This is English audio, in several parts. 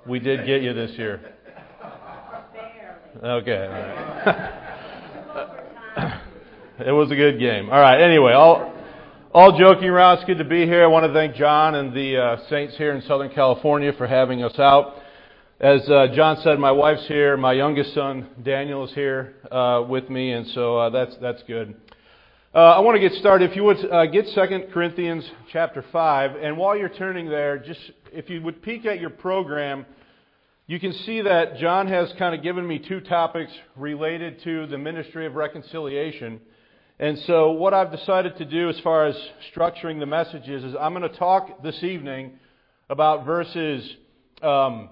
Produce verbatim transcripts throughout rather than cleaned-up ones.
We did get you this year. Okay. All right. It was a good game. All right. Anyway, all all joking around, it's good to be here. I want to thank John and the uh, Saints here in Southern California for having us out. As uh, John said, my wife's here. My youngest son, Daniel, is here uh, with me, and so uh, that's that's good. Uh, I want to get started. If you would uh, get Second Corinthians chapter five, and while you're turning there, just if you would peek at your program, you can see that John has kind of given me two topics related to the ministry of reconciliation. And so what I've decided to do as far as structuring the messages is I'm going to talk this evening about verses um,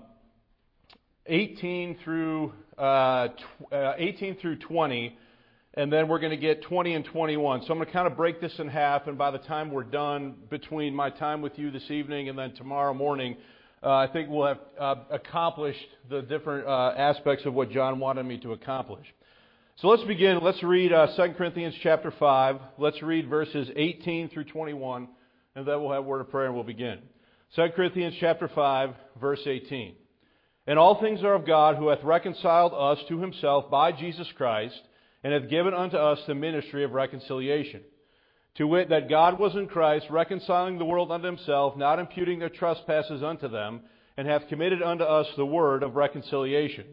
eighteen through uh, eighteen through twenty, and then we're going to get twenty and twenty-one. So I'm going to kind of break this in half, and by the time we're done, between my time with you this evening and then tomorrow morning, uh, I think we'll have uh, accomplished the different uh, aspects of what John wanted me to accomplish. So let's begin. Let's read uh, Second Corinthians chapter five. Let's read verses eighteen through twenty-one, and then we'll have a word of prayer and we'll begin. Second Corinthians chapter five, verse eighteen. And all things are of God, who hath reconciled us to himself by Jesus Christ, and hath given unto us the ministry of reconciliation. To wit, that God was in Christ, reconciling the world unto himself, not imputing their trespasses unto them, and hath committed unto us the word of reconciliation.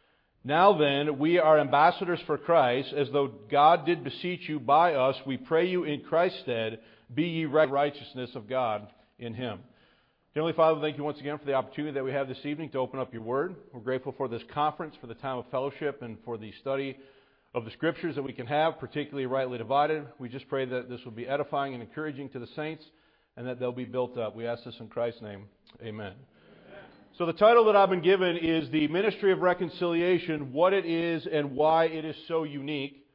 Now then, we are ambassadors for Christ, as though God did beseech you by us. We pray you in Christ's stead, be ye righteousness of God in him. Heavenly Father, thank you once again for the opportunity that we have this evening to open up your word. We're grateful for this conference, for the time of fellowship, and for the study of the Scriptures that we can have, particularly rightly divided. We just pray that this will be edifying and encouraging to the saints, and that they'll be built up. We ask this in Christ's name. Amen. So the title that I've been given is The Ministry of Reconciliation, what it is and why it is so unique.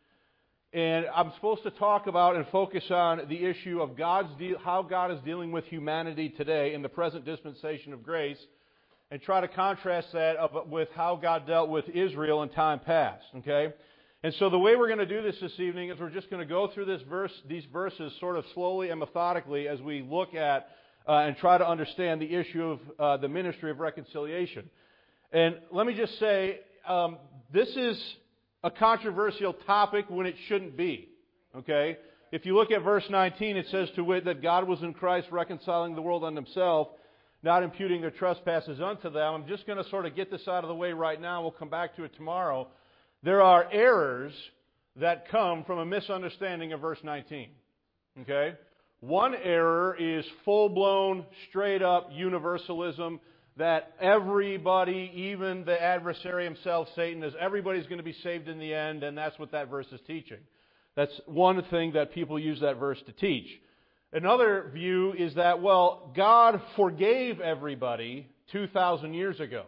And I'm supposed to talk about and focus on the issue of God's de- how God is dealing with humanity today in the present dispensation of grace, and try to contrast that with how God dealt with Israel in time past. Okay? And so the way we're going to do this this evening is we're just going to go through this verse, these verses sort of slowly and methodically as we look at Uh, and try to understand the issue of uh, the ministry of reconciliation. And let me just say, um, this is a controversial topic when it shouldn't be. Okay? If you look at verse nineteen, it says, to wit, that God was in Christ reconciling the world unto himself, not imputing their trespasses unto them. I'm just going to sort of get this out of the way right now. We'll come back to it tomorrow. There are errors that come from a misunderstanding of verse nineteen. Okay? One error is full-blown, straight-up universalism that everybody, even the adversary himself, Satan, is everybody's going to be saved in the end, and that's what that verse is teaching. That's one thing that people use that verse to teach. Another view is that, well, God forgave everybody two thousand years ago,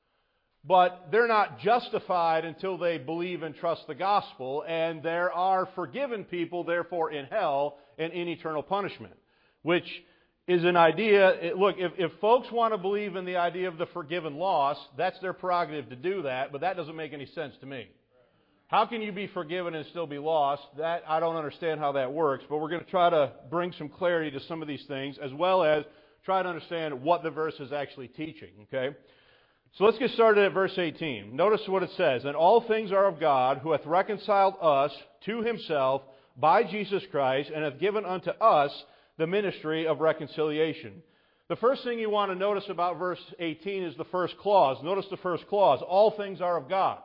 but they're not justified until they believe and trust the gospel, and there are forgiven people, therefore, in hell and in eternal punishment, which is an idea. Look, if, if folks want to believe in the idea of the forgiven lost, that's their prerogative to do that, but that doesn't make any sense to me. How can you be forgiven and still be lost? That I don't understand how that works, but we're going to try to bring some clarity to some of these things, as well as try to understand what the verse is actually teaching, okay? So let's get started at verse eighteen. Notice what it says. And all things are of God, who hath reconciled us to himself by Jesus Christ, and hath given unto us the ministry of reconciliation. The first thing you want to notice about verse eighteen is the first clause. Notice the first clause. All things are of God.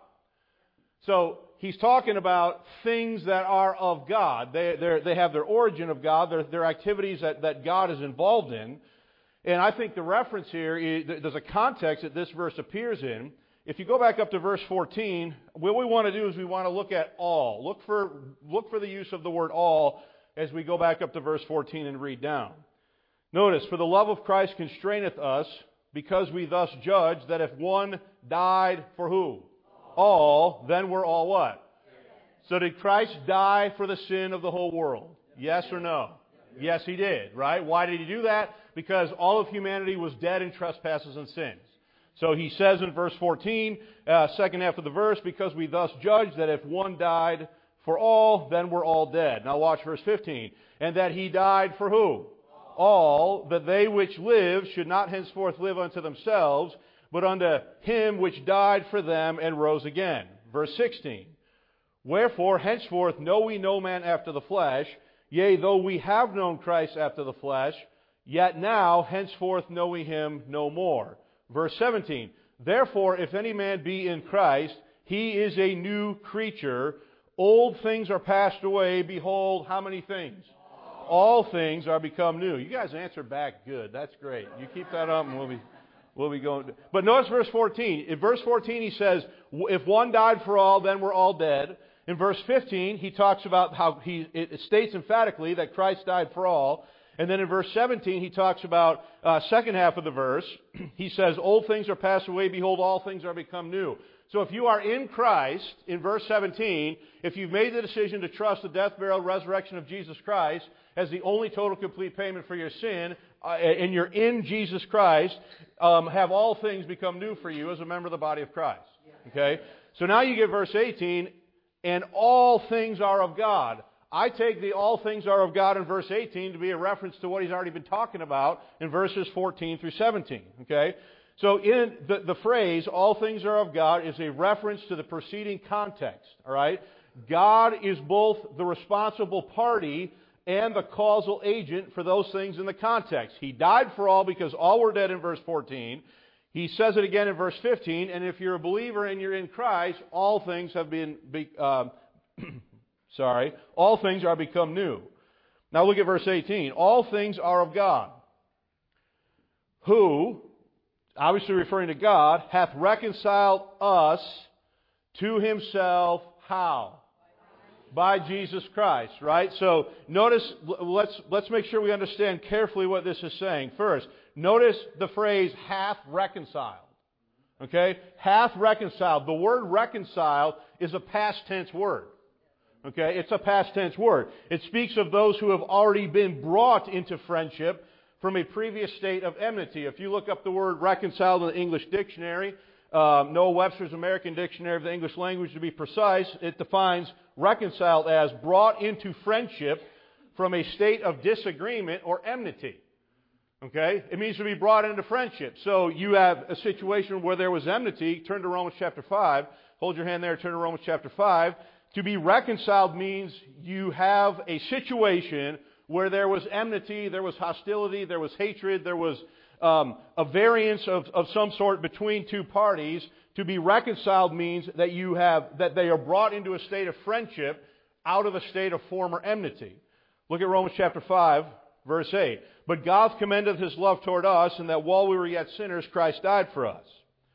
So he's talking about things that are of God. They they have their origin of God. They're, they're activities that, that God is involved in. And I think the reference here, is, there's a context that this verse appears in. If you go back up to verse fourteen, what we want to do is we want to look at all. Look for, look for the use of the word all as we go back up to verse fourteen and read down. Notice, for the love of Christ constraineth us, because we thus judge that if one died for who? All, then we're all what? So did Christ die for the sin of the whole world? Yes or no? Yes, He did, right? Why did He do that? Because all of humanity was dead in trespasses and sins. So He says in verse fourteen, uh, second half of the verse, because we thus judge that if one died for all, then we're all dead. Now watch verse fifteen. And that He died for who? All, that they which live should not henceforth live unto themselves, but unto him which died for them and rose again. Verse sixteen. Wherefore, henceforth know we no man after the flesh, yea, though we have known Christ after the flesh, yet now, henceforth know we him no more. Verse seventeen. Therefore, if any man be in Christ, he is a new creature. Old things are passed away. Behold, how many things? All things are become new. You guys answered back good. That's great. You keep that up and we'll be, we'll be going. But notice verse fourteen. In verse fourteen he says, if one died for all, then we're all dead. In verse fifteen, he talks about how he, it states emphatically that Christ died for all. And then in verse seventeen, he talks about, uh, second half of the verse, he says, old things are passed away, behold, all things are become new. So if you are in Christ, in verse seventeen, if you've made the decision to trust the death, burial, resurrection of Jesus Christ as the only total complete payment for your sin, uh, and you're in Jesus Christ, um, have all things become new for you as a member of the body of Christ. Okay? So now you get verse eighteen, and all things are of God. I take the all things are of God in verse eighteen to be a reference to what he's already been talking about in verses fourteen through seventeen. Okay? So in the, the phrase, all things are of God, is a reference to the preceding context. Alright? God is both the responsible party and the causal agent for those things in the context. He died for all because all were dead in verse fourteen. He says it again in verse fifteen, and if you're a believer and you're in Christ, all things have been, be, uh, sorry, all things are become new. Now look at verse eighteen. All things are of God, who, obviously referring to God, hath reconciled us to himself, how? By Jesus Christ, right? So notice, let's let's make sure we understand carefully what this is saying. First, notice the phrase hath reconciled. Okay? Hath reconciled. The word reconciled is a past tense word. Okay? It's a past tense word. It speaks of those who have already been brought into friendship from a previous state of enmity. If you look up the word reconciled in the English dictionary, um, Noah Webster's American Dictionary of the English Language to be precise, it defines reconciled as brought into friendship from a state of disagreement or enmity. Okay? It means to be brought into friendship. So you have a situation where there was enmity. Turn to Romans chapter five. Hold your hand there, turn to Romans chapter five. To be reconciled means you have a situation where there was enmity, there was hostility, there was hatred, there was um, a variance of, of some sort between two parties. To be reconciled means that you have that they are brought into a state of friendship out of a state of former enmity. Look at Romans chapter five, verse eight. But God commendeth his love toward us, and that while we were yet sinners, Christ died for us.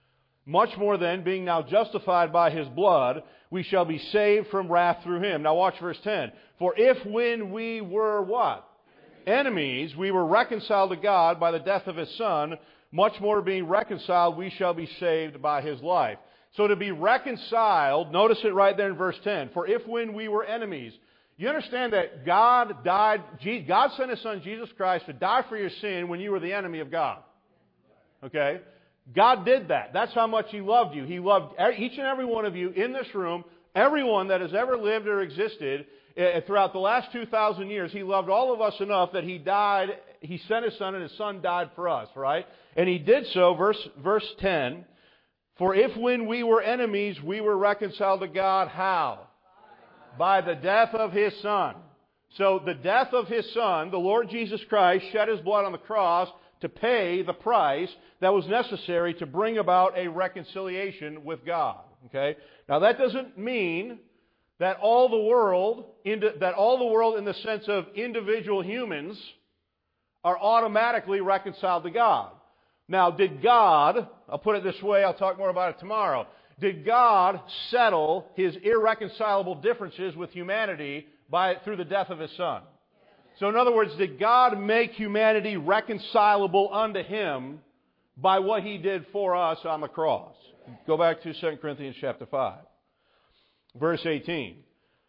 Much more then, being now justified by his blood, we shall be saved from wrath through him. Now watch verse ten. For if when we were what? Enemies, we were reconciled to God by the death of his Son, much more being reconciled, we shall be saved by his life. So to be reconciled, notice it right there in verse ten. For if when we were enemies, you understand that God died, God sent his Son Jesus Christ to die for your sin when you were the enemy of God. Okay? God did that. That's how much he loved you. He loved each and every one of you in this room, everyone that has ever lived or existed throughout the last two thousand years. He loved all of us enough that he died, he sent his Son, and his Son died for us, right? And he did so, verse, verse ten, for if when we were enemies, we were reconciled to God, how? By the death of his Son. So the death of his Son, the Lord Jesus Christ, shed his blood on the cross to pay the price that was necessary to bring about a reconciliation with God. Okay? Now that doesn't mean that all the world, that all the world in the sense of individual humans are automatically reconciled to God. Now, did God, I'll put it this way, I'll talk more about it tomorrow, did God settle his irreconcilable differences with humanity by through the death of his Son? So in other words, did God make humanity reconcilable unto him by what he did for us on the cross? Go back to Second Corinthians chapter five. Verse eighteen.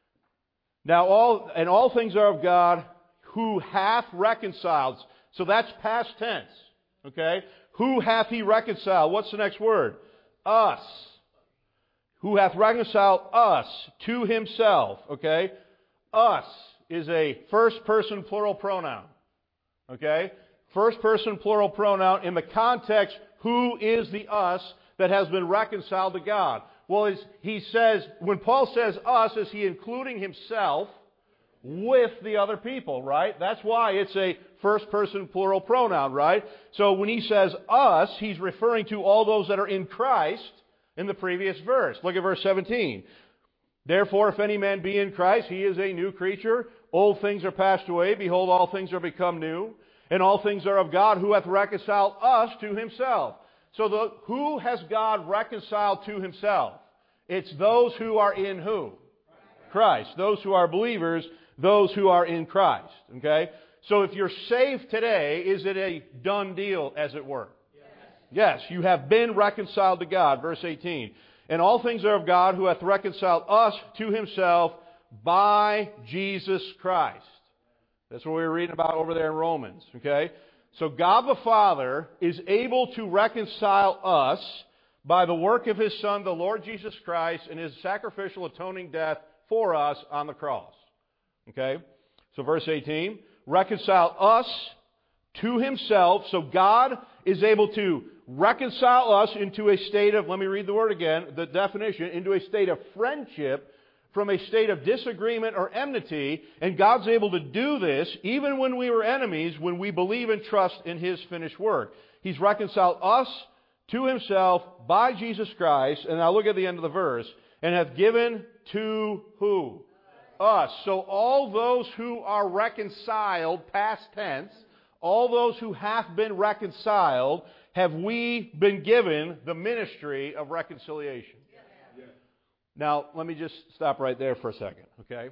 Now all, and all things are of God, who hath reconciled. So that's past tense. Okay? Who hath he reconciled? What's the next word? Us. Who hath reconciled us to himself. Okay? Us is a first person plural pronoun. Okay? First person plural pronoun in the context, who is the us that has been reconciled to God? Well, is, he says, when Paul says us, is he including himself with the other people, right? That's why it's a first person plural pronoun, right? So when he says us, he's referring to all those that are in Christ in the previous verse. Look at verse seventeen. Therefore, if any man be in Christ, he is a new creature. Old things are passed away. Behold, all things are become new. And all things are of God, who hath reconciled us to himself. So the, who has God reconciled to himself? It's those who are in who? Christ. Those who are believers, those who are in Christ. Okay? So if you're saved today, is it a done deal, as it were? Yes. Yes, you have been reconciled to God. Verse eighteen. And all things are of God, who hath reconciled us to himself by Jesus Christ. That's what we were reading about over there in Romans. Okay? So God the Father is able to reconcile us by the work of His Son, the Lord Jesus Christ, and His sacrificial atoning death for us on the cross. Okay? So verse eighteen, reconcile us to Himself. So God is able to reconcile us into a state of, let me read the word again, the definition, into a state of friendship from a state of disagreement or enmity. And God's able to do this even when we were enemies, when we believe and trust in His finished work. He's reconciled us to Himself by Jesus Christ. And now look at the end of the verse. And hath given to who? Us. So all those who are reconciled, past tense, all those who have been reconciled, have we been given the ministry of reconciliation. Yeah. Now, let me just stop right there for a second, okay?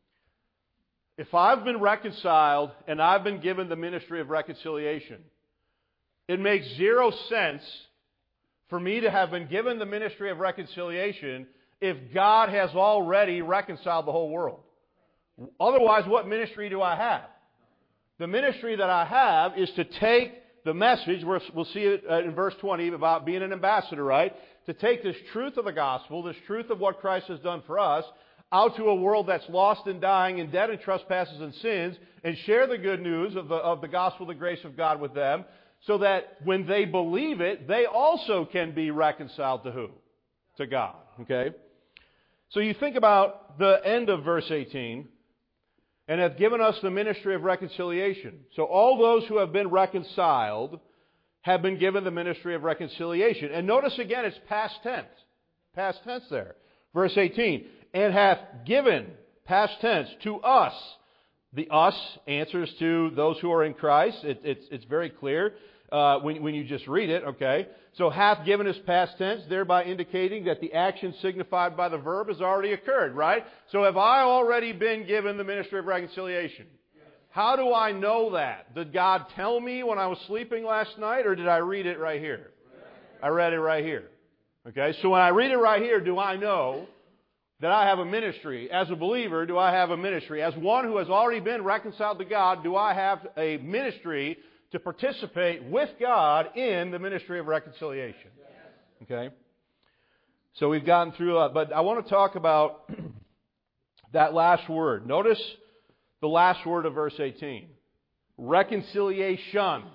If I've been reconciled and I've been given the ministry of reconciliation, it makes zero sense for me to have been given the ministry of reconciliation if God has already reconciled the whole world. Otherwise, what ministry do I have? The ministry that I have is to take the message, we'll see it in verse twenty about being an ambassador, right? To take this truth of the gospel, this truth of what Christ has done for us, out to a world that's lost and dying and dead in trespasses and sins, and share the good news of the, of the gospel, the grace of God with them, so that when they believe it, they also can be reconciled to who? To God, okay? So you think about the end of verse eighteen, and hath given us the ministry of reconciliation. So all those who have been reconciled have been given the ministry of reconciliation. And notice again, it's past tense. Past tense there. Verse eighteen. And hath given, past tense, to us. The us answers to those who are in Christ. It, it's, it's very clear uh, when, when you just read it, okay? So hath given is past tense, thereby indicating that the action signified by the verb has already occurred, right? So have I already been given the ministry of reconciliation? Yes. How do I know that? Did God tell me when I was sleeping last night, or did I read it right here? Right. I read it right here. Okay, so when I read it right here, do I know that I have a ministry? As a believer, do I have a ministry? As one who has already been reconciled to God, do I have a ministry to participate with God in the ministry of reconciliation? Okay? So we've gotten through that, but I want to talk about that last word. Notice the last word of verse eighteen. Reconciliation.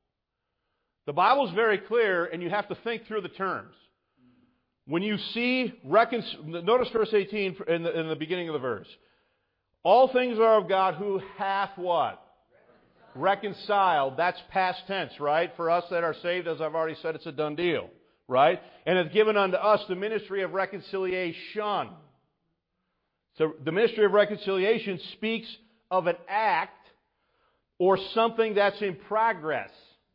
The Bible's very clear, and you have to think through the terms. When you see, recon- notice verse eighteen in the, in the beginning of the verse. All things are of God, who hath what? Reconciled. That's past tense, right? For us that are saved, as I've already said, it's a done deal, right? And hath given unto us the ministry of reconciliation. So the ministry of reconciliation speaks of an act or something that's in progress.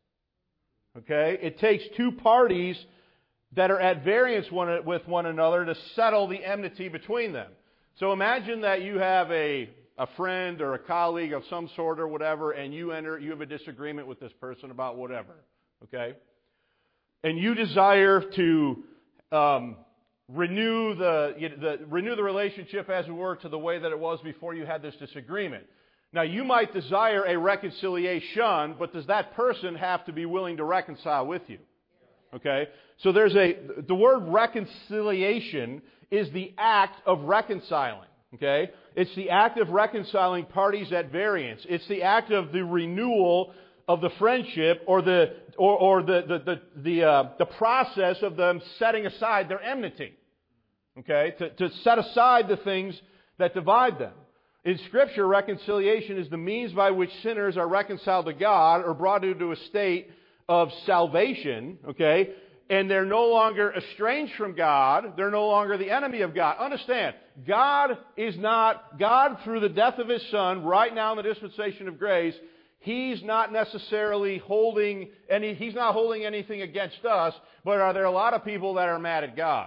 Okay? It takes two parties that are at variance one, with one another to settle the enmity between them. So imagine that you have a a friend or a colleague of some sort or whatever, and you enter, you have a disagreement with this person about whatever, okay? And you desire to um, renew the, you know, the renew the relationship, as it were, to the way that it was before you had this disagreement. Now, you might desire a reconciliation, but does that person have to be willing to reconcile with you? Okay? So there's a, the word reconciliation is the act of reconciling. Okay? It's the act of reconciling parties at variance. It's the act of the renewal of the friendship or the or, or the the the the, uh, the process of them setting aside their enmity. Okay, to, to set aside the things that divide them. In Scripture, reconciliation is the means by which sinners are reconciled to God or brought into a state of salvation. Okay, and they're no longer estranged from God. They're no longer the enemy of God. Understand, God is not God through the death of His Son right now in the dispensation of grace. He's not necessarily holding any, He's not holding anything against us, but are there a lot of people that are mad at God?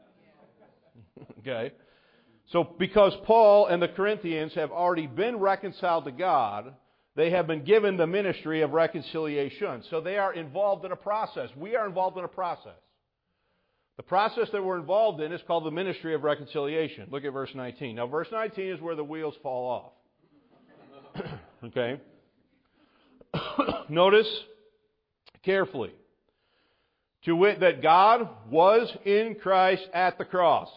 Okay. So because Paul and the Corinthians have already been reconciled to God, they have been given the ministry of reconciliation. So they are involved in a process. We are involved in a process. The process that we're involved in is called the ministry of reconciliation. Look at verse nineteen. Now verse nineteen is where the wheels fall off. Okay. Notice carefully. To wit, that God was in Christ at the cross.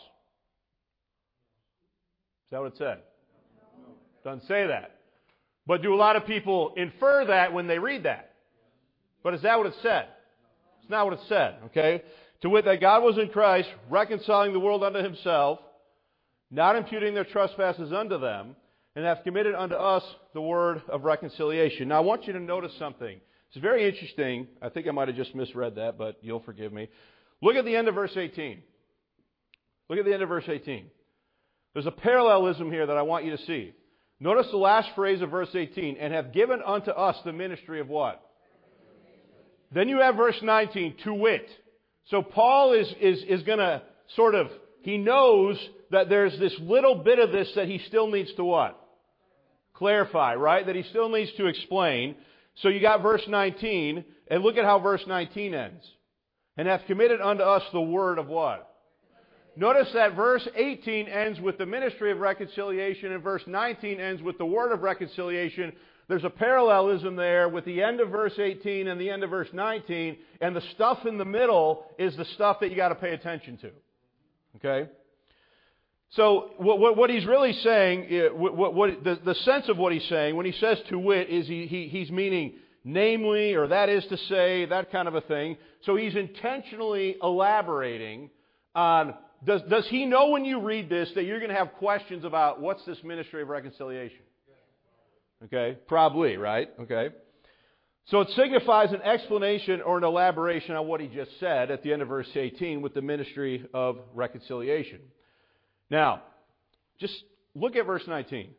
Is that what it said? Doesn't say that. But do a lot of people infer that when they read that? But is that what it said? It's not what it said, okay? To wit, that God was in Christ, reconciling the world unto Himself, not imputing their trespasses unto them, and hath committed unto us the word of reconciliation. Now I want you to notice something. It's very interesting. I think I might have just misread that, but you'll forgive me. Look at the end of verse eighteen. Look at the end of verse eighteen. There's a parallelism here that I want you to see. Notice the last phrase of verse eighteen, and have given unto us the ministry of what? Then you have verse nineteen, to wit. So Paul is, is, is going to sort of, he knows that there's this little bit of this that he still needs to what? Clarify, right? That he still needs to explain. So you got verse nineteen, and look at how verse nineteen ends. And hath committed unto us the word of what? Notice that verse eighteen ends with the ministry of reconciliation, and verse nineteen ends with the word of reconciliation. There's a parallelism there with the end of verse eighteen and the end of verse nineteen, and the stuff in the middle is the stuff that you got to pay attention to. Okay? So what, what he's really saying, what, what, the, the sense of what he's saying when he says to wit is he, he, he's meaning namely, or that is to say, that kind of a thing. So he's intentionally elaborating on, does, does he know when you read this that you're going to have questions about what's this ministry of reconciliation? Okay, probably, right? Okay. So it signifies an explanation or an elaboration on what he just said at the end of verse eighteen with the ministry of reconciliation. Now, just look at verse nineteen.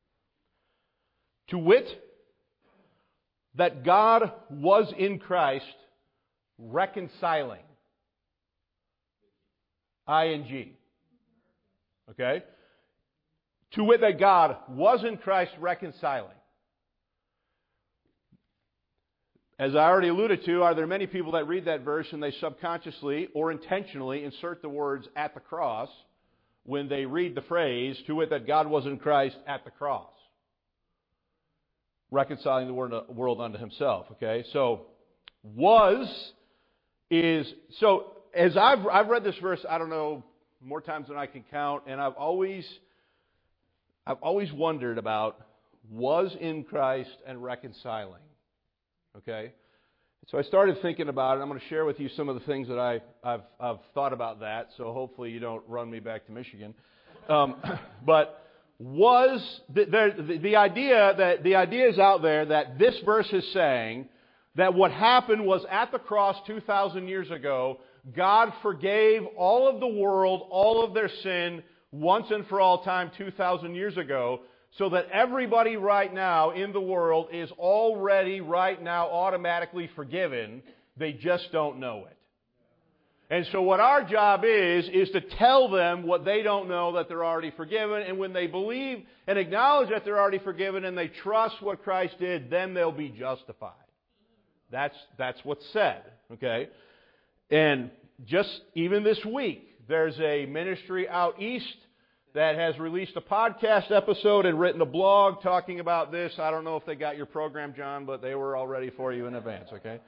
To wit, that God was in Christ reconciling. I N G. Okay? To wit, that God was in Christ reconciling. As I already alluded to, are there many people that read that verse and they subconsciously or intentionally insert the words at the cross when they read the phrase, to wit, that God was in Christ at the cross, reconciling the world unto Himself. Okay, so was is so as I've I've read this verse, I don't know, more times than I can count, and I've always I've always wondered about was in Christ and reconciling. Okay, so I started thinking about it. I'm going to share with you some of the things that I, I've, I've thought about that, so hopefully you don't run me back to Michigan. Um, but was, the, the, the idea that, the idea is out there that this verse is saying that what happened was at the cross two thousand years ago, God forgave all of the world, all of their sin, once and for all time two thousand years ago, so that everybody right now in the world is already right now automatically forgiven. They just don't know it. And so what our job is, is to tell them what they don't know, that they're already forgiven. And when they believe and acknowledge that they're already forgiven and they trust what Christ did, then they'll be justified. That's, that's what's said. Okay? And just even this week, there's a ministry out east that has released a podcast episode and written a blog talking about this. I don't know if they got your program, John, but they were all ready for you in advance, okay?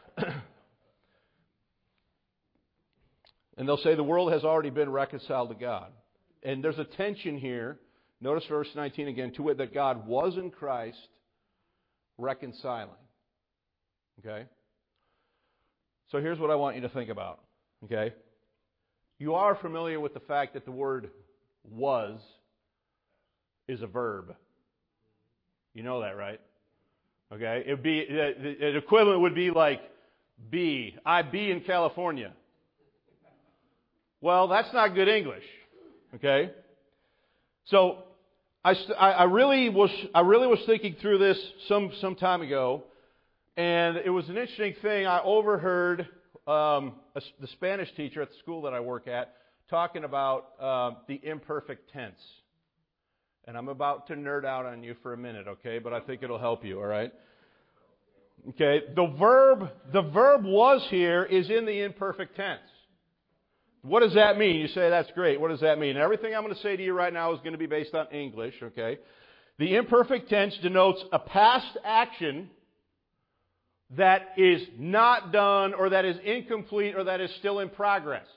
And they'll say the world has already been reconciled to God. And there's a tension here. Notice verse nineteen again. To wit, that God was in Christ reconciling. Okay? So here's what I want you to think about. Okay? You are familiar with the fact that the word was is a verb. You know that, right? Okay? It'd be, the equivalent would be like be. I be in California. Well, that's not good English. Okay? So, I, I really was, I really was thinking through this some, some time ago, and it was an interesting thing. I overheard um, a, the Spanish teacher at the school that I work at talking about uh, the imperfect tense. And I'm about to nerd out on you for a minute, okay? But I think it'll help you, all right? Okay, the verb, the verb was here is in the imperfect tense. What does that mean? You say, that's great. What does that mean? Everything I'm going to say to you right now is going to be based on English, okay? The imperfect tense denotes a past action that is not done or that is incomplete or that is still in progress.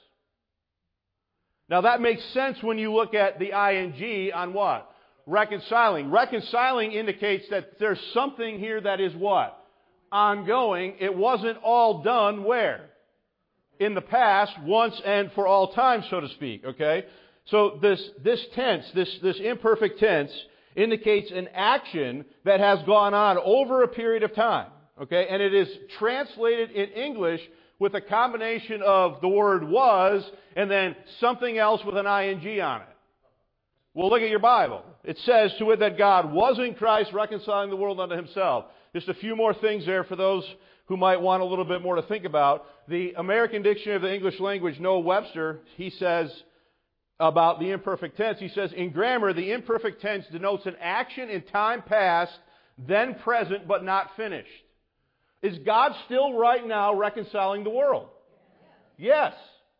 Now that makes sense when you look at the ing on what? Reconciling. Reconciling indicates that there's something here that is what? Ongoing. It wasn't all done where? In the past, once and for all time, so to speak, okay? So this, this tense, this, this imperfect tense, indicates an action that has gone on over a period of time, okay? And it is translated in English with a combination of the word was and then something else with an ing on it. Well, look at your Bible. It says to it that God was in Christ reconciling the world unto himself. Just a few more things there for those who might want a little bit more to think about. The American Dictionary of the English Language, Noah Webster, he says about the imperfect tense, he says, in grammar, the imperfect tense denotes an action in time past, then present, but not finished. Is God still right now reconciling the world? Yes.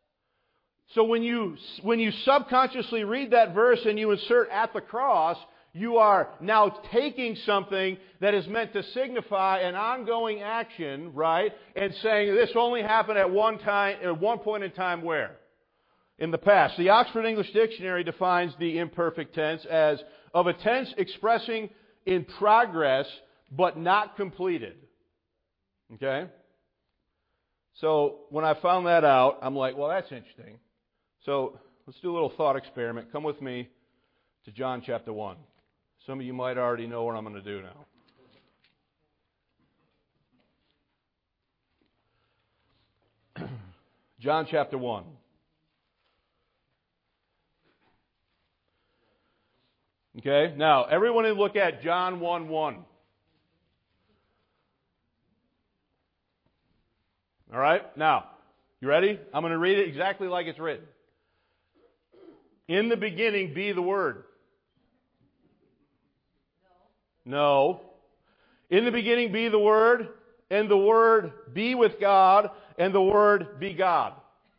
So when you, when you subconsciously read that verse and you insert at the cross, you are now taking something that is meant to signify an ongoing action, right? And saying this only happened at one time, at one point in time where? In the past. The Oxford English Dictionary defines the imperfect tense as of a tense expressing in progress but not completed. Okay? So when I found that out, I'm like, well, that's interesting. So let's do a little thought experiment. Come with me to John chapter one. Some of you might already know what I'm going to do now. John chapter one. Okay, now everyone look at John one one. All right, now, you ready? I'm going to read it exactly like it's written. In the beginning be the Word. No. In the beginning be the Word, and the Word be with God, and the Word be God.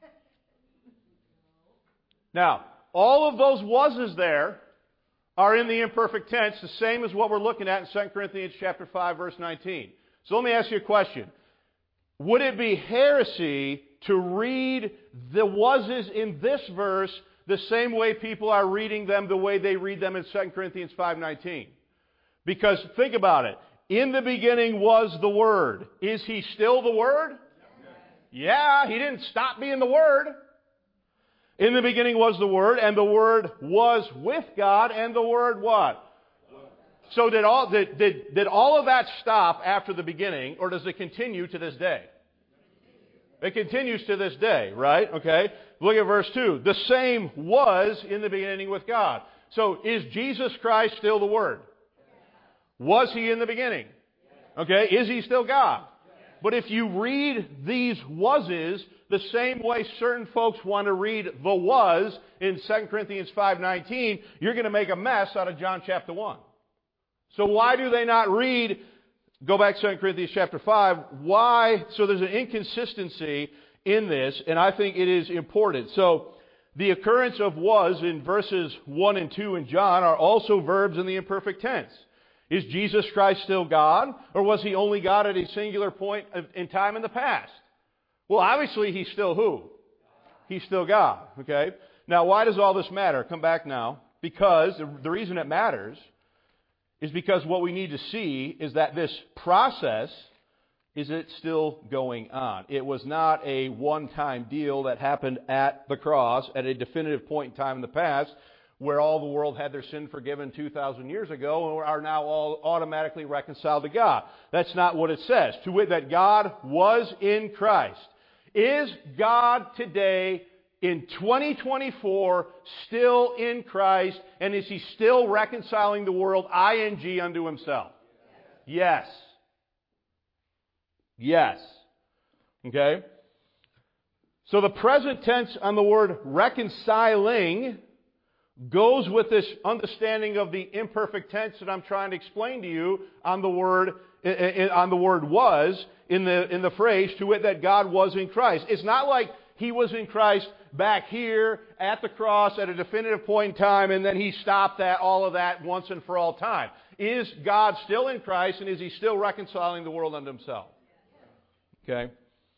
Now, all of those was's there are in the imperfect tense, the same as what we're looking at in Second Corinthians chapter five, verse nineteen. So let me ask you a question. Would it be heresy to read the was's in this verse the same way people are reading them the way they read them in Second Corinthians five nineteen? Because think about it. In the beginning was the Word. Is He still the Word? Yeah, He didn't stop being the Word. In the beginning was the Word, and the Word was with God, and the Word what? So did all, did, did, did all of that stop after the beginning, or does it continue to this day? It continues to this day, right? Okay. Look at verse two. The same was in the beginning with God. So is Jesus Christ still the Word? Was He in the beginning? Okay. Is He still God? But if you read these was's the same way certain folks want to read the was in Second Corinthians five nineteen, you're going to make a mess out of John chapter one. So why do they not read, go back to Second Corinthians chapter five, why, so there's an inconsistency in this, and I think it is important. So the occurrence of was in verses one and two in John are also verbs in the imperfect tense. Is Jesus Christ still God, or was He only God at a singular point in time in the past? Well, obviously He's still who? He's still God, okay? Now, why does all this matter? Come back now. Because the reason it matters is because what we need to see is that this process is it still going on. It was not a one-time deal that happened at the cross at a definitive point in time in the past where all the world had their sin forgiven two thousand years ago and are now all automatically reconciled to God. That's not what it says. To wit, that God was in Christ. Is God today in twenty twenty-four still in Christ, and is He still reconciling the world, ing, unto Himself? Yes. Yes. Okay? So the present tense on the word reconciling goes with this understanding of the imperfect tense that I'm trying to explain to you on the word on the word was in the in the phrase, to wit, that God was in Christ. It's not like He was in Christ back here at the cross at a definitive point in time, and then He stopped that all of that once and for all time. Is God still in Christ, and is He still reconciling the world unto Himself? Okay?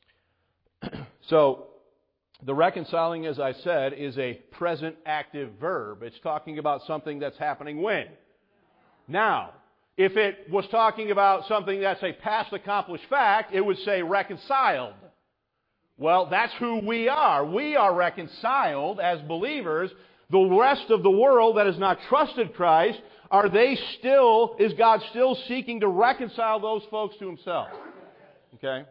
So, the reconciling, as I said, is a present active verb. It's talking about something that's happening when? Now. If it was talking about something that's a past accomplished fact, it would say reconciled. Well, that's who we are. We are reconciled as believers. The rest of the world that has not trusted Christ, are they still, is God still seeking to reconcile those folks to Himself? Okay?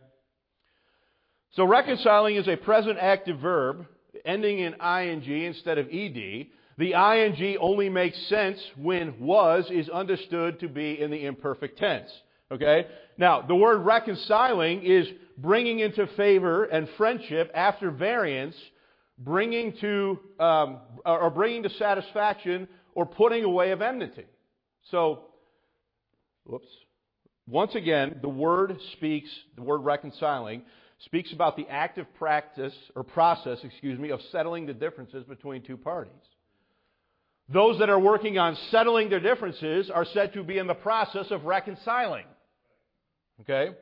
So reconciling is a present active verb ending in ing instead of ed. The ing only makes sense when was is understood to be in the imperfect tense. Okay? Now, the word reconciling is bringing into favor and friendship after variance, bringing to, um, or bringing to satisfaction or putting away of enmity. So, whoops. Once again, the word speaks, the word reconciling, speaks about the active practice, or process, excuse me, of settling the differences between two parties. Those that are working on settling their differences are said to be in the process of reconciling. Okay?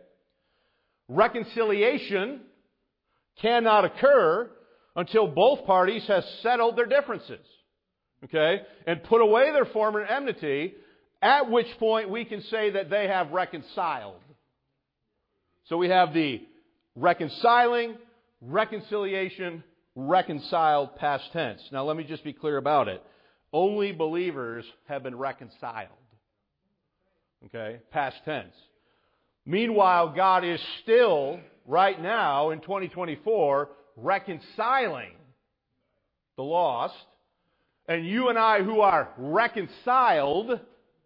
Reconciliation cannot occur until both parties have settled their differences. Okay? And put away their former enmity, at which point we can say that they have reconciled. So we have the reconciling, reconciliation, reconciled past tense. Now let me just be clear about it. Only believers have been reconciled. Okay? Past tense. Meanwhile, God is still, right now, in twenty twenty-four, reconciling the lost. And you and I who are reconciled,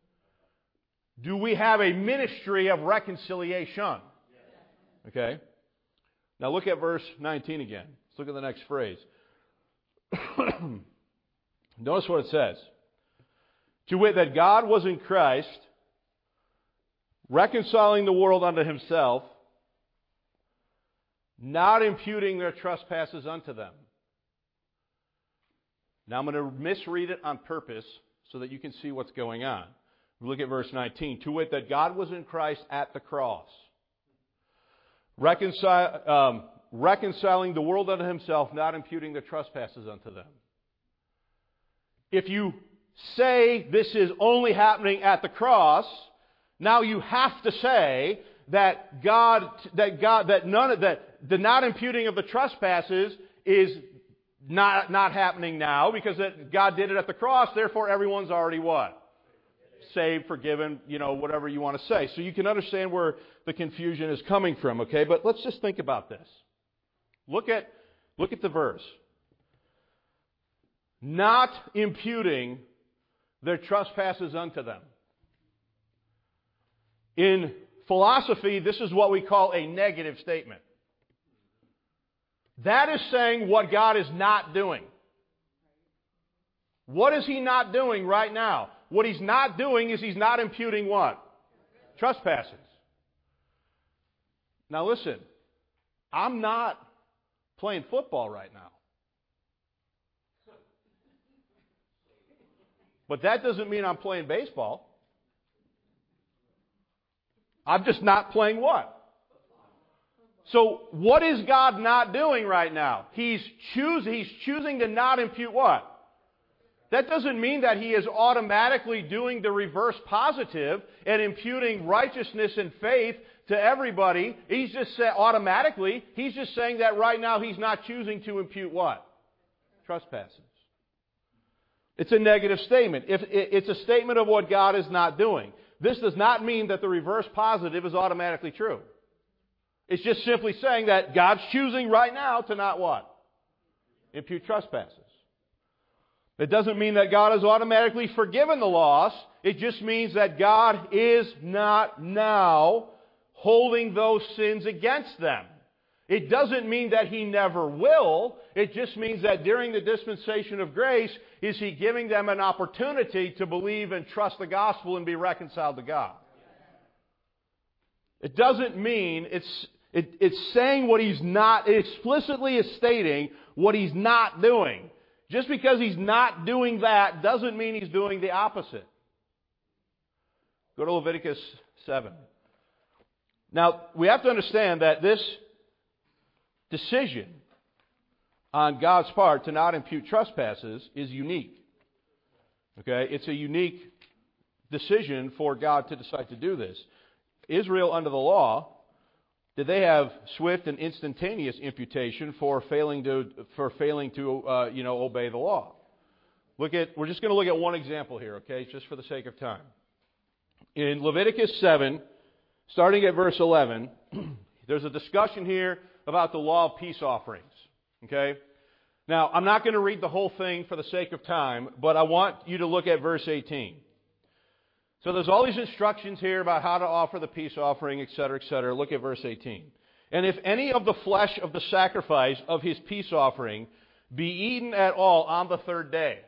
do we have a ministry of reconciliation? Okay? Now look at verse nineteen again. Let's look at the next phrase. Notice what it says. To wit, that God was in Christ, reconciling the world unto Himself, not imputing their trespasses unto them. Now I'm going to misread it on purpose so that you can see what's going on. Look at verse nineteen. To wit, that God was in Christ at the cross, reconcil- um, reconciling the world unto Himself, not imputing their trespasses unto them. If you say this is only happening at the cross, now you have to say that God, that God, that none of that, the not imputing of the trespasses is not not happening now because it, God did it at the cross. Therefore, everyone's already what? Saved, forgiven, you know, whatever you want to say. So you can understand where the confusion is coming from. Okay, but let's just think about this. Look at look at the verse. Not imputing their trespasses unto them. In philosophy, this is what we call a negative statement. That is saying what God is not doing. What is He not doing right now? What He's not doing is He's not imputing what? Trespasses. Now listen, I'm not playing football right now. But that doesn't mean I'm playing baseball. I'm just not playing what? So what is God not doing right now? He's choos- He's choosing to not impute what? That doesn't mean that He is automatically doing the reverse positive and imputing righteousness and faith to everybody. He's just say, automatically, he's just saying that right now he's not choosing to impute what? Trespasses. It's a negative statement. If it's a statement of what God is not doing. This does not mean that the reverse positive is automatically true. It's just simply saying that God's choosing right now to not what? Impute trespasses. It doesn't mean that God has automatically forgiven the loss. It just means that God is not now holding those sins against them. It doesn't mean that He never will. It just means that during the dispensation of grace, is He giving them an opportunity to believe and trust the gospel and be reconciled to God. It doesn't mean, it's, it, it's saying what He's not, it explicitly is stating what He's not doing. Just because He's not doing that doesn't mean He's doing the opposite. Go to Leviticus seven. Now, we have to understand that this decision on God's part to not impute trespasses is unique. Okay? It's a unique decision for God to decide to do this. Israel, under the law, did they have swift and instantaneous imputation for failing to for failing to uh, you know obey the law? Look at we're just going to look at one example here, okay, just for the sake of time. In Leviticus seven, starting at verse eleven, there's a discussion here about the law of peace offerings. Okay? Now, I'm not going to read the whole thing for the sake of time, but I want you to look at verse eighteen. So there's all these instructions here about how to offer the peace offering, et cetera, et cetera. Look at verse eighteen. And if any of the flesh of the sacrifice of his peace offering be eaten at all on the third day.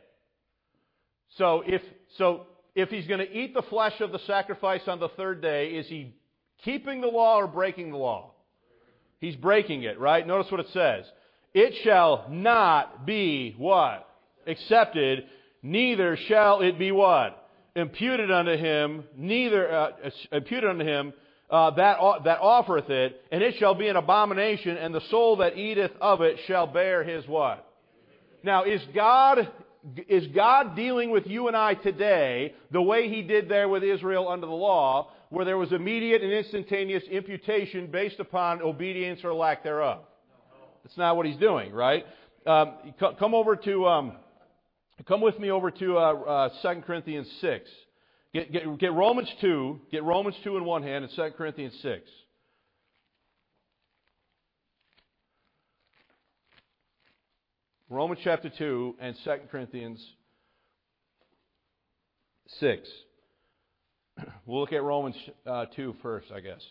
So if, so if he's going to eat the flesh of the sacrifice on the third day, is he keeping the law or breaking the law? He's breaking it, right? Notice what it says. It shall not be what? Accepted, neither shall it be what? Imputed unto him, neither, uh, imputed unto him, uh, that, that offereth it, and it shall be an abomination, and the soul that eateth of it shall bear his what? Now, is God, is God dealing with you and I today the way He did there with Israel under the law, where there was immediate and instantaneous imputation based upon obedience or lack thereof? That's not what He's doing, right? Um, come over to, um, come with me over to uh, uh, Second Corinthians six. Get, get, get Romans two. Get Romans two in one hand and Second Corinthians six. Romans chapter two and Second Corinthians six. We'll look at Romans uh, two first, I guess.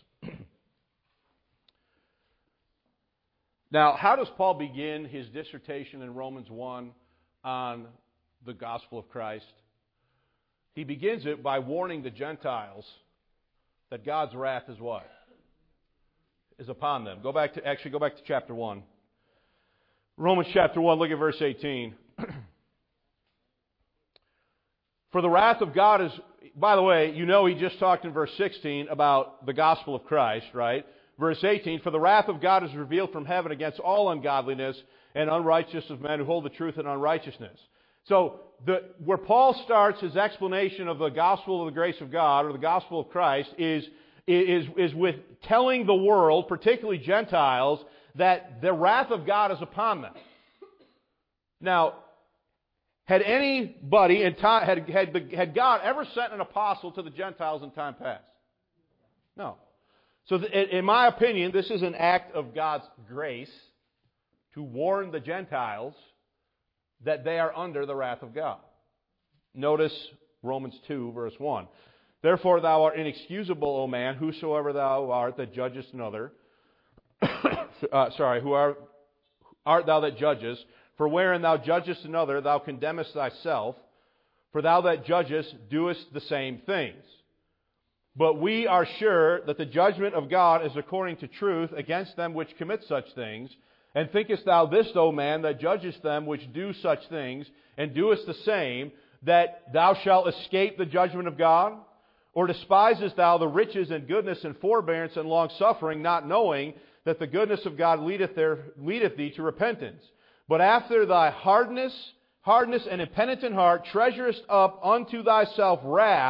Now, how does Paul begin his dissertation in Romans one on the gospel of Christ? He begins it by warning the Gentiles that God's wrath is what? Is upon them. Go back to, actually go back to chapter one. Romans chapter one, look at verse eighteen. For the wrath of God is, by the way, you know he just talked in verse sixteen about the gospel of Christ, right? Verse eighteen, for the wrath of God is revealed from heaven against all ungodliness and unrighteousness of men who hold the truth in unrighteousness. So, the, where Paul starts his explanation of the gospel of the grace of God, or the gospel of Christ, is, is, is with telling the world, particularly Gentiles, that the wrath of God is upon them. Now, had anybody in time, had, had, had God ever sent an apostle to the Gentiles in time past? No. So, in my opinion, this is an act of God's grace to warn the Gentiles that they are under the wrath of God. Notice Romans two, verse one. Therefore thou art inexcusable, O man, whosoever thou art that judgest another. uh, sorry, who are, art thou that judgest? For wherein thou judgest another, thou condemnest thyself. For thou that judgest doest the same things. But we are sure that the judgment of God is according to truth against them which commit such things. And thinkest thou this, O man, that judgest them which do such things, and doest the same, that thou shalt escape the judgment of God? Or despisest thou the riches and goodness and forbearance and longsuffering, not knowing that the goodness of God leadeth, there, leadeth thee to repentance? But after thy hardness, hardness and impenitent heart treasurest up unto thyself wrath,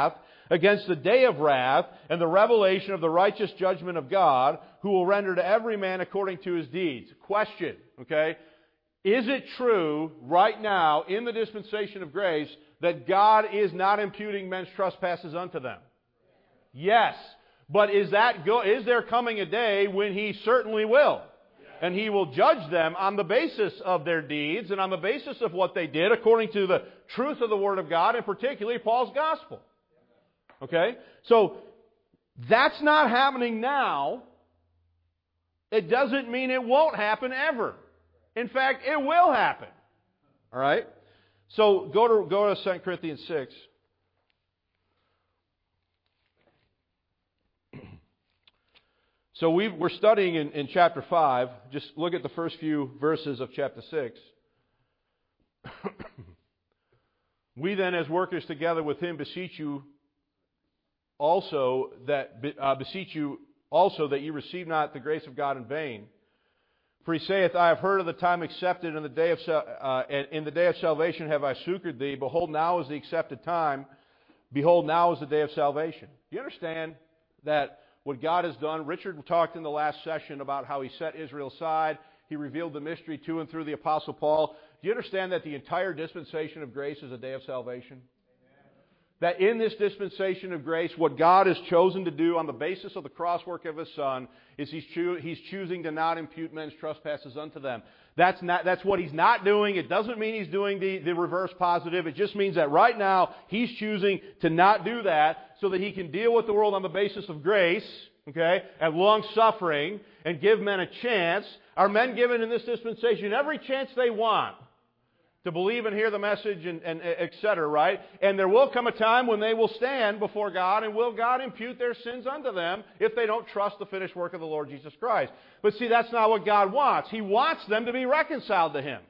against the day of wrath and the revelation of the righteous judgment of God, who will render to every man according to his deeds. Question, okay? Is it true right now in the dispensation of grace that God is not imputing men's trespasses unto them? Yes. But is that go, is there coming a day when He certainly will? And He will judge them on the basis of their deeds and on the basis of what they did according to the truth of the Word of God, and particularly Paul's gospel. Okay? So, that's not happening now. It doesn't mean it won't happen ever. In fact, it will happen. Alright? So, go to, go to Second Corinthians six. So we we're studying in, in chapter five. Just look at the first few verses of chapter six. We then, as workers together with Him, beseech you also that uh, beseech you also that you receive not the grace of God in vain. For He saith, I have heard of the time accepted, in the day of uh, in the day of salvation have I succored thee. Behold, now is the accepted time. Behold, now is the day of salvation. Do you understand that? What God has done? Richard talked in the last session about how He set Israel aside. He revealed the mystery to and through the Apostle Paul. Do you understand that the entire dispensation of grace is a day of salvation? Amen. That in this dispensation of grace, what God has chosen to do on the basis of the cross work of His Son is He's, choo- he's choosing to not impute men's trespasses unto them. That's not, that's what He's not doing. It doesn't mean He's doing the, the reverse positive. It just means that right now He's choosing to not do that so that He can deal with the world on the basis of grace, okay, and long suffering, and give men a chance. Are men given in this dispensation every chance they want to believe and hear the message, and, and et cetera, right? And there will come a time when they will stand before God, and will God impute their sins unto them if they don't trust the finished work of the Lord Jesus Christ. But see, that's not what God wants. He wants them to be reconciled to Him.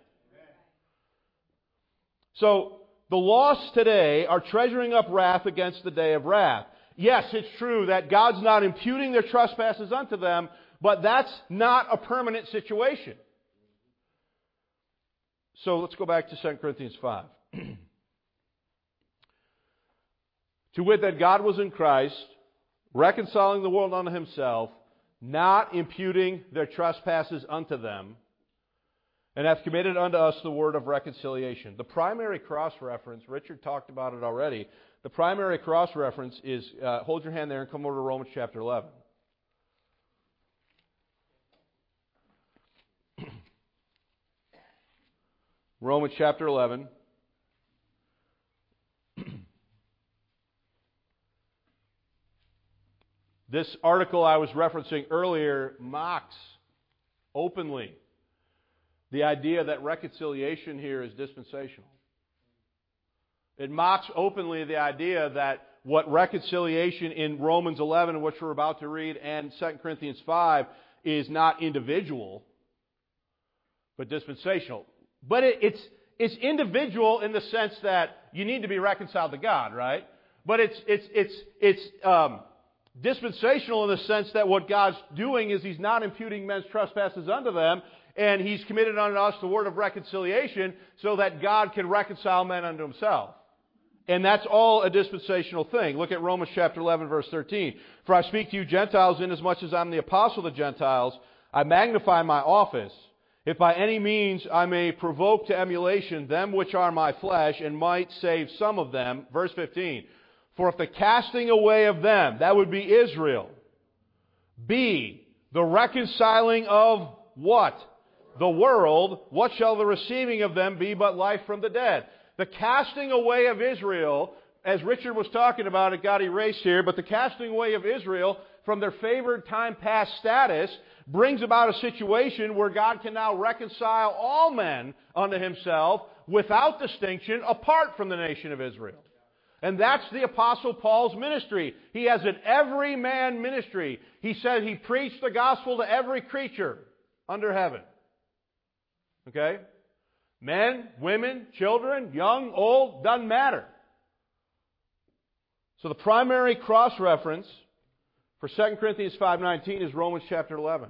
So, the lost today are treasuring up wrath against the day of wrath. Yes, it's true that God's not imputing their trespasses unto them, but that's not a permanent situation. So let's go back to Second Corinthians five. To wit, that God was in Christ, reconciling the world unto Himself, not imputing their trespasses unto them, and hath committed unto us the word of reconciliation. The primary cross-reference, Richard talked about it already, the primary cross-reference is, uh, hold your hand there and come over to Romans chapter eleven. Romans chapter eleven. This article I was referencing earlier mocks openly the idea that reconciliation here is dispensational. It mocks openly the idea that what reconciliation in Romans eleven, which we're about to read, and Second Corinthians five, is not individual, but dispensational. But it, it's it's individual in the sense that you need to be reconciled to God, right? But it's it's it's it's um, dispensational in the sense that what God's doing is He's not imputing men's trespasses unto them, and He's committed unto us the word of reconciliation so that God can reconcile men unto Himself. And that's all a dispensational thing. Look at Romans chapter eleven, verse thirteen. For I speak to you Gentiles, inasmuch as I'm the apostle of the Gentiles, I magnify my office, if by any means I may provoke to emulation them which are my flesh, and might save some of them. Verse fifteen. For if the casting away of them, that would be Israel, be the reconciling of what? The world, what shall the receiving of them be but life from the dead? The casting away of Israel, as Richard was talking about, it got erased here, but the casting away of Israel from their favored time past status brings about a situation where God can now reconcile all men unto Himself without distinction apart from the nation of Israel. And that's the Apostle Paul's ministry. He has an every man ministry. He said he preached the gospel to every creature under heaven. Okay? Men, women, children, young, old, doesn't matter. So the primary cross-reference for Second Corinthians five nineteen is Romans chapter eleven.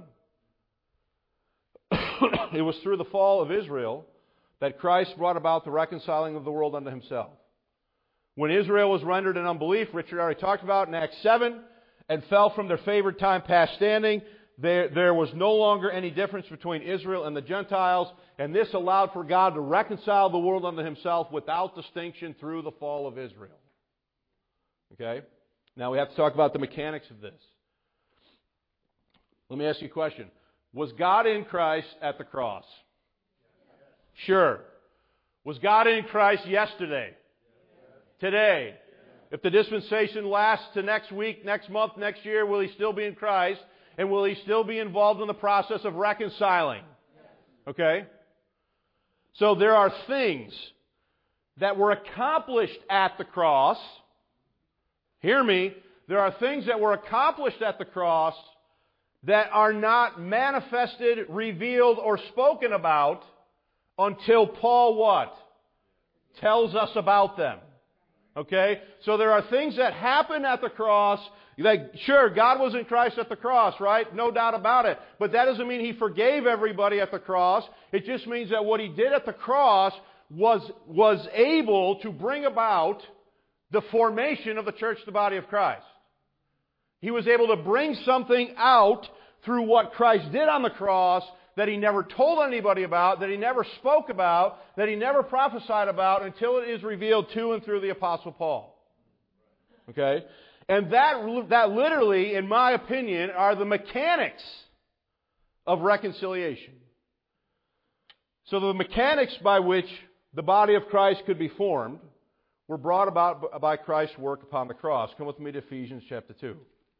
It was through the fall of Israel that Christ brought about the reconciling of the world unto Himself. When Israel was rendered in unbelief, Richard already talked about in Acts seven, and fell from their favored time past standing, there, there was no longer any difference between Israel and the Gentiles, and this allowed for God to reconcile the world unto himself without distinction through the fall of Israel. Okay? Now we have to talk about the mechanics of this. Let me ask you a question. Was God in Christ at the cross? Sure. Was God in Christ yesterday? Today? If the dispensation lasts to next week, next month, next year, will he still be in Christ? And will he still be involved in the process of reconciling? Okay? So there are things that were accomplished at the cross. Hear me. There are things that were accomplished at the cross that are not manifested, revealed, or spoken about until Paul what? Tells us about them. Okay? So there are things that happen at the cross. Like, sure, God was in Christ at the cross, right? No doubt about it. But that doesn't mean He forgave everybody at the cross. It just means that what He did at the cross was, was able to bring about the formation of the church, the body of Christ. He was able to bring something out through what Christ did on the cross that He never told anybody about, that He never spoke about, that He never prophesied about until it is revealed to and through the Apostle Paul. Okay? And that, that literally, in my opinion, are the mechanics of reconciliation. So the mechanics by which the body of Christ could be formed were brought about by Christ's work upon the cross. Come with me to Ephesians chapter two.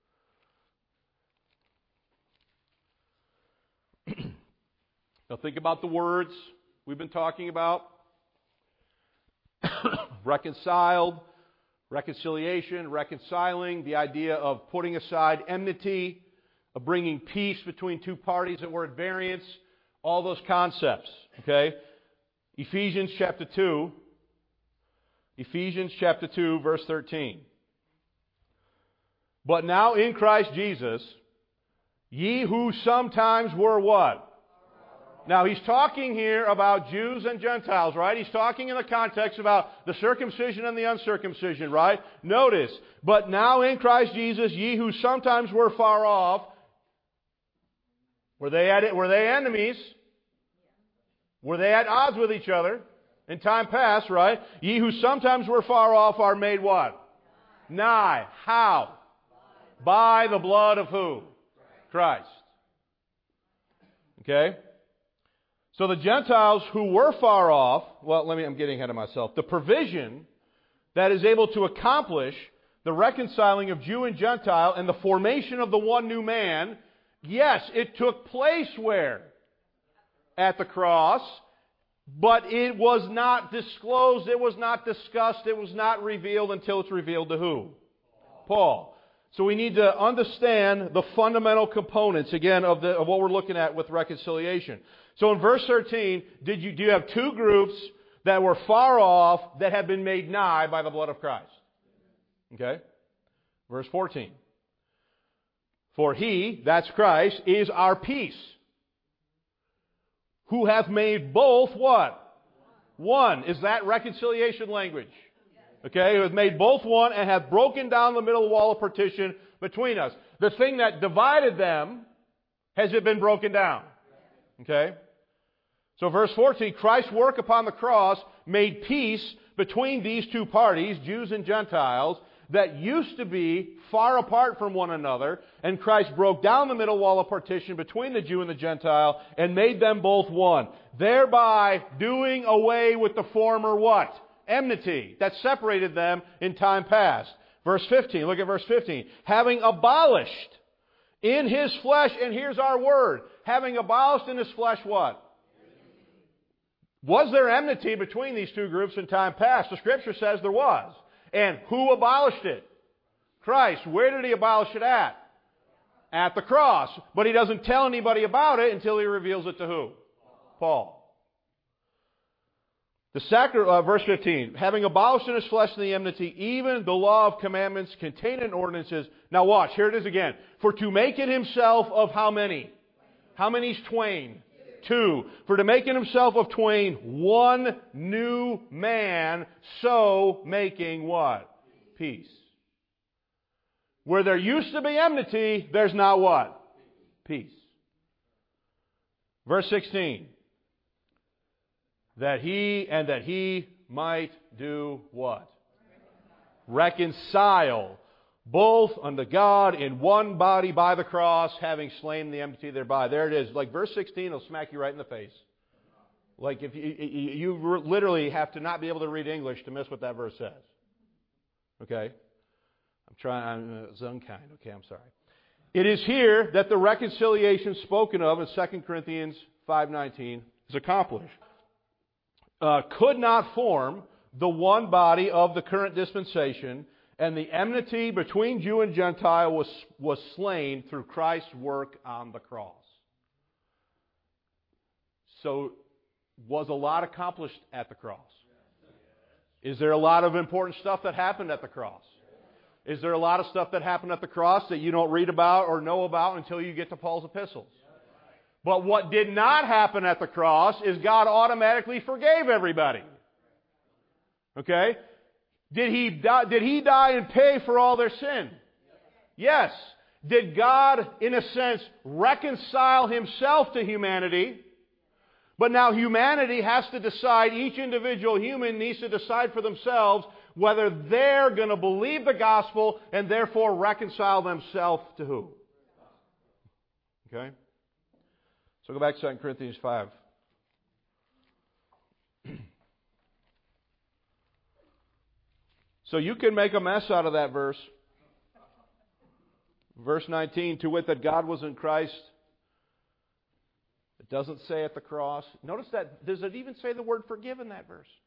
Now think about the words we've been talking about. Reconciled, reconciliation, reconciling, the idea of putting aside enmity, of bringing peace between two parties that were at variance, all those concepts. Okay? Ephesians chapter two. Ephesians chapter two, verse thirteen. But now in Christ Jesus, ye who sometimes were what? Now he's talking here about Jews and Gentiles, right? He's talking in the context about the circumcision and the uncircumcision, right? Notice, but now in Christ Jesus, ye who sometimes were far off, were they at it, were they enemies? Were they at odds with each other in time past, right? Ye who sometimes were far off are made what? Nigh. How? By the blood of who? Christ. Okay? So the Gentiles who were far off, well, let me, I'm getting ahead of myself. The provision that is able to accomplish the reconciling of Jew and Gentile and the formation of the one new man, yes, it took place where? At the cross, but it was not disclosed, it was not discussed, it was not revealed until it's revealed to who? Paul. So we need to understand the fundamental components, again, of, the, of what we're looking at with reconciliation. So in verse thirteen, did you, do you have two groups that were far off that have been made nigh by the blood of Christ? Okay? Verse fourteen. For He, that's Christ, is our peace, who hath made both what? One. Is that reconciliation language? Okay, who hath made both one and hath broken down the middle wall of partition between us. The thing that divided them, has it been broken down? Okay? So verse fourteen, Christ's work upon the cross made peace between these two parties, Jews and Gentiles, that used to be far apart from one another, and Christ broke down the middle wall of partition between the Jew and the Gentile and made them both one, thereby doing away with the former what? Enmity that separated them in time past. Verse fifteen, look at verse fifteen. Having abolished in His flesh, and here's our word, having abolished in His flesh what? Was there enmity between these two groups in time past? The Scripture says there was. And who abolished it? Christ. Where did He abolish it at? At the cross. But He doesn't tell anybody about it until He reveals it to who? Paul. The sacri- uh, verse fifteen, having abolished in His flesh the enmity, even the law of commandments contained in ordinances. Now watch, here it is again. For to make it Himself of how many? How many's twain? Two, for to make in himself of twain one new man, so making what? Peace. Where there used to be enmity, there's now what? Peace. Verse sixteen. That he and that he might do what? Reconcile both unto God in one body by the cross, having slain the enmity thereby. There it is. Like verse sixteen will smack you right in the face. Like if you, you literally have to not be able to read English to miss what that verse says. Okay? I'm trying, I'm it's unkind. Okay, I'm sorry. It is here that the reconciliation spoken of in Second Corinthians five nineteen is accomplished. Uh, could not form the one body of the current dispensation, and the enmity between Jew and Gentile was, was slain through Christ's work on the cross. So, was a lot accomplished at the cross? Is there a lot of important stuff that happened at the cross? Is there a lot of stuff that happened at the cross that you don't read about or know about until you get to Paul's epistles? But what did not happen at the cross is God automatically forgave everybody. Okay? Did he die, did he die and pay for all their sin? Yes. Did God, in a sense, reconcile himself to humanity? But now humanity has to decide, each individual human needs to decide for themselves whether they're going to believe the gospel and therefore reconcile themselves to who? Okay? So go back to Second Corinthians five. So you can make a mess out of that verse. Verse nineteen, to wit that God was in Christ. It doesn't say at the cross. Notice that, does it even say the word forgive in that verse?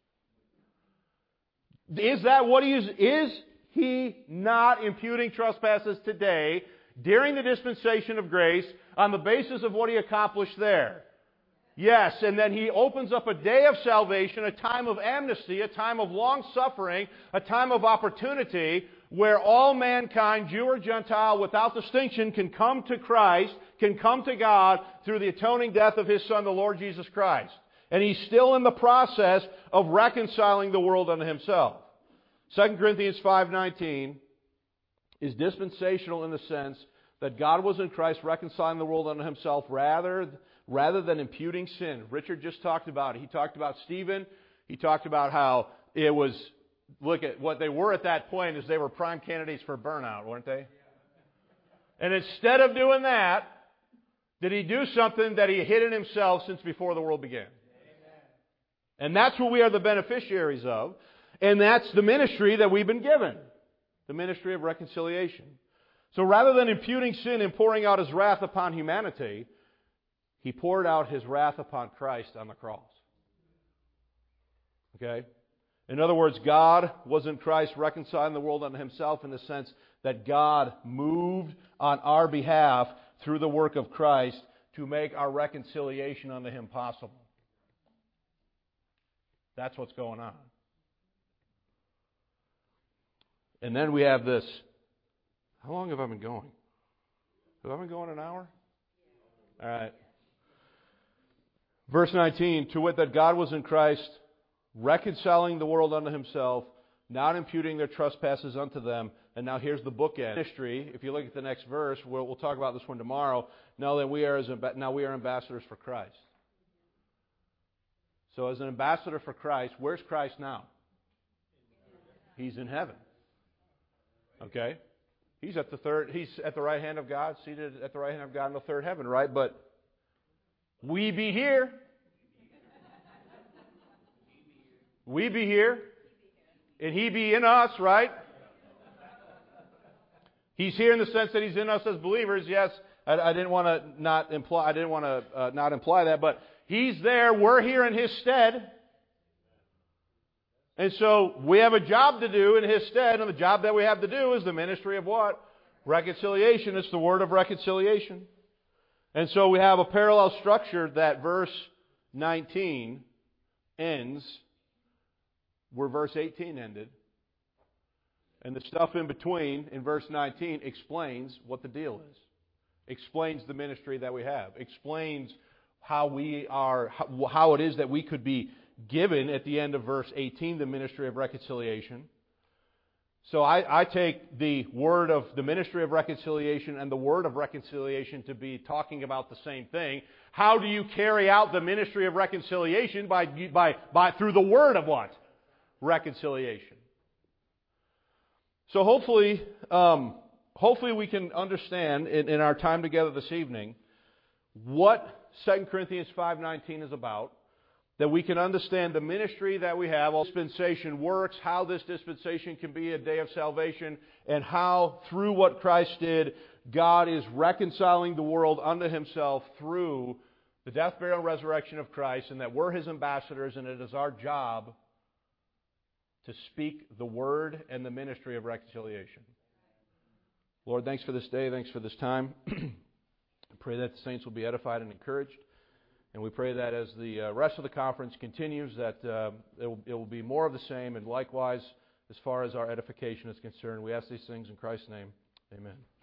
Is that what he is? Is he not imputing trespasses today during the dispensation of grace on the basis of what he accomplished there? Yes, and then he opens up a day of salvation, a time of amnesty, a time of long suffering, a time of opportunity where all mankind, Jew or Gentile, without distinction, can come to Christ, can come to God through the atoning death of His Son, the Lord Jesus Christ. And He's still in the process of reconciling the world unto Himself. Second Corinthians five nineteen is dispensational in the sense that God was in Christ reconciling the world unto Himself rather, rather than imputing sin. Richard just talked about it. He talked about Stephen. He talked about how it was, look at what they were at that point is they were prime candidates for burnout, weren't they? And instead of doing that, did he do something that he hid in himself since before the world began? And that's what we are the beneficiaries of. And that's the ministry that we've been given. The ministry of reconciliation. So rather than imputing sin and pouring out His wrath upon humanity, He poured out His wrath upon Christ on the cross. Okay? In other words, God was in Christ reconciling the world unto Himself in the sense that God moved on our behalf through the work of Christ to make our reconciliation unto Him possible. That's what's going on. And then we have this. How long have I been going? Have I been going an hour? All right. Verse nineteen, to wit that God was in Christ, reconciling the world unto Himself, not imputing their trespasses unto them. And now here's the bookend. Ministry, if you look at the next verse, we'll, we'll talk about this one tomorrow. Now that we are as now we are ambassadors for Christ. So as an ambassador for Christ, where's Christ now? He's in heaven. Okay? He's at the third, he's at the right hand of God, seated at the right hand of God in the third heaven, right? But we be here. We be here. And He be in us, right? He's here in the sense that He's in us as believers. Yes, I, I didn't want to not imply, I didn't want to uh, not imply that, but He's there. We're here in His stead. And so we have a job to do in His stead, and the job that we have to do is the ministry of what? Reconciliation. It's the word of reconciliation. And so we have a parallel structure that verse nineteen ends where verse eighteen ended. And the stuff in between in verse nineteen explains what the deal is. Explains the ministry that we have. Explains how we are, how, how it is that we could be given at the end of verse eighteen, the ministry of reconciliation. So I, I take the word of the ministry of reconciliation and the word of reconciliation to be talking about the same thing. How do you carry out the ministry of reconciliation? By, by, by, through the word of what? Reconciliation. So hopefully, um, hopefully we can understand in, in our time together this evening what Second Corinthians five nineteen is about. That we can understand the ministry that we have, how dispensation works, how this dispensation can be a day of salvation, and how through what Christ did, God is reconciling the world unto Himself through the death, burial, and resurrection of Christ, and that we're His ambassadors, and it is our job to speak the word and the ministry of reconciliation. Lord, thanks for this day, thanks for this time. I pray that the saints will be edified and encouraged. And we pray that as the uh, rest of the conference continues, that uh, it, will, it will be more of the same. And likewise, as far as our edification is concerned, we ask these things in Christ's name. Amen.